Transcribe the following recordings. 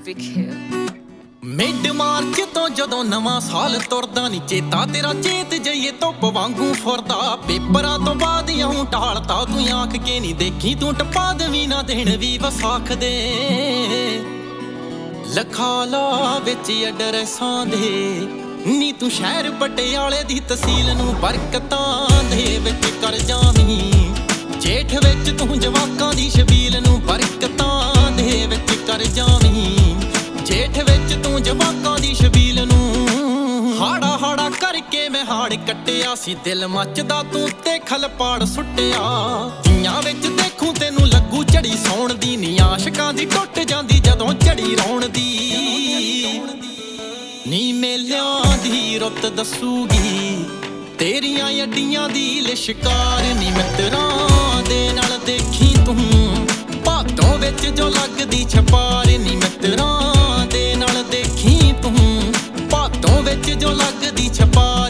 Big Hill। Mid March ਤੋਂ ਜਦੋਂ ਨਵਾਂ ਸਾਲ ਤੁਰਦਾ ਨੀ ਚੇਤਾ ਤੇਰਾ ਚੇਤ ਜਈਏ ਧੁੱਪ ਵਾਂਗੂ ਫੁਰਦਾ। ਪੇਪਰਾਂ ਤੋਂ ਬਾਅਦ ਇਉਂ ਢਾਲਤਾ ਤੂੰ ਆਖ ਕੇ ਨੀ ਦੇਖੀ ਤੂੰ ਟਪਾ ਦੇਵੀਂ ਨਾ ਦੇਣ ਵੀ ਵਸਾਖ ਦੇ। ਲਖਾਲਾ ਵਿੱਚ ਐਡਰੈਸਾਂ ਦੇ ਨੀ ਤੂੰ ਸ਼ਹਿਰ ਪਟਿਆਲੇ ਦੀ ਤਹਿਸੀਲ ਨੂੰ ਬਰਕਤਾਂ ਦੇ ਵਿੱਚ ਕਰ ਜਾਵੀਂ। ਜੇਠ ਵਿੱਚ ਤੂੰ ਜਵਾਕਾਂ ਦੀ ਸ਼ਬੀਲ ਨੂੰ ਬਰਕਤਾਂ ਦੇ ਵਿੱਚ ਕਰ ਜਾਵੀਂ। ਜੇਠ ਵਿੱਚ ਤੂੰ ਜਵਾਕਾਂ ਦੀ ਸ਼ਬੀਲ ਨੂੰ ਹਾੜਾ ਹਾੜਾ ਕਰਕੇ ਮੈਂ ਹਾੜ ਕੱਟਿਆ ਸੀ। ਦਿਲ ਮੱਚਦਾ ਤੂੰ ਤੇ ਖਲਪਾੜ ਸੁੱਟਿਆ। ਤੀਆਂ ਵਿੱਚ ਦੇਖੂੰ ਤੈਨੂੰ ਲੱਗੂ ਝੜੀ ਸੌਣ ਦੀ ਨੀ ਆਸ਼ਕਾਂ ਦੀ ਟੁੱਟ ਜਾਂਦੀ ਜਦੋਂ ਝੜੀ ਰੌਣ ਦੀ। ਨੀ ਮੇਲਿਆਂ ਦੀ ਰੁੱਤ ਦੱਸੂਗੀ ਤੇਰੀਆਂ ਅੱਡੀਆਂ ਦੀ ਲਿਸ਼ਕਾਰ ਨੀ ਮਿੱਤਰਾਂ ਦੇ ਨਾਲ ਦੇਖੀ ਤੂੰ ਭਾਦੋਂ ਵਿੱਚ ਜੋ ਲੱਗਦੀ ਛਪਾਰ ਨੀ ਮਿੱਤਰਾਂ ਦੇ ਨਾਲ ਦੇਖੀ ਤੂੰ ਭਾਦੋਂ ਵਿੱਚ ਜੋ ਲੱਗਦੀ ਛਪਾਰ।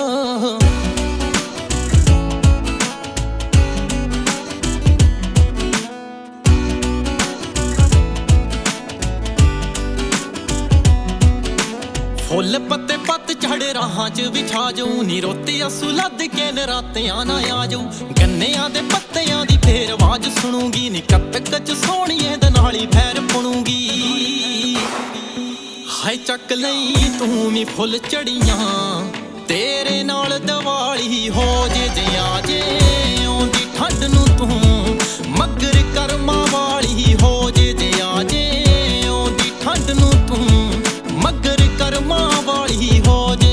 ਫੁੱਲ ਪੱਤੇ ਪੱਤ ਝੜ ਰਾਹਾਂ 'ਚ ਵਿਛਾ ਜਾਊ ਨੀ ਰੋਤੇ ਅਸੂ ਲੱਦ ਕੇ ਨਰਾਤਿਆਂ ਨਾ ਆ ਜਾਊ। ਗੰਨਿਆਂ ਦੇ ਪੱਤਿਆਂ ਦੀ ਫੇਰ ਆਵਾਜ਼ ਸੁਣੂਗੀ ਨੀ ਕੱਤਕ 'ਚ ਸੋਹਣੀਏ ਦੇ ਨਾਲ ਹੀ ਫੈਰ ਪੁਣੂਗੀ। ਹਾਏ ਚੱਕ ਲਈ ਤੂੰ ਵੀ ਫੁੱਲ ਚੜੀਆਂ ਤੇਰੇ ਨਾਲ ਦੀਵਾਲੀ ਹੋ ਜੇ ਆ ਜੇ ਆਉਂਦੀ ਠੰਡ ਨੂੰ ਤੂੰ ਮਗਰ ਕਰਮਾਂ ਵਾਲੀ ਹੋ ਜੇ ਆ ਜੇ ਆਉਂਦੀ ਠੰਡ ਨੂੰ ਤੂੰ ਮਗਰ ਕਰਮਾਂ ਵਾਲੀ ਹੋ ਜੇ।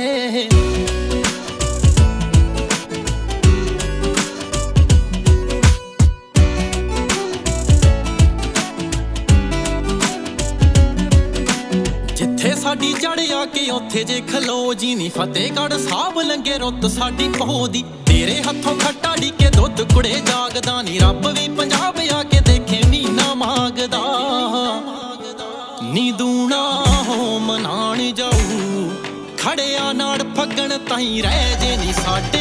ਜਿੱਥੇ ਸਾਡੀ ਜੜ ਆ ਕੇ ਉੱਥੇ ਜੇ ਖਲੋ ਜੀ ਨੀ ਫਤਿਹਗੜ੍ਹ ਸਾਹਿਬ ਲੰਗੇ ਰੁੱਤ ਸਾਡੀ ਪਹੋ ਦੀ। ਤੇਰੇ ਹੱਥੋਂ ਖੱਟਾ ਢੀਕੇ ਦੁੱਧ ਕੁੜੇ ਜਾਗਦਾ ਨੀ ਰੱਬ ਵੀ ਪੰਜਾਬ ਆ ਕੇ ਦੇਖੇ ਮੀਨਾ ਮੰਗਦਾ। ਨੀ ਦੂਣਾ ਹੋ ਮਨਾਣ ਜਾਊ ਖੜਿਆ ਨਾੜ ਫੱਗਣ ਤਾਈਂ ਰਹਿ ਜੇ ਨੀ ਸਾਡੇ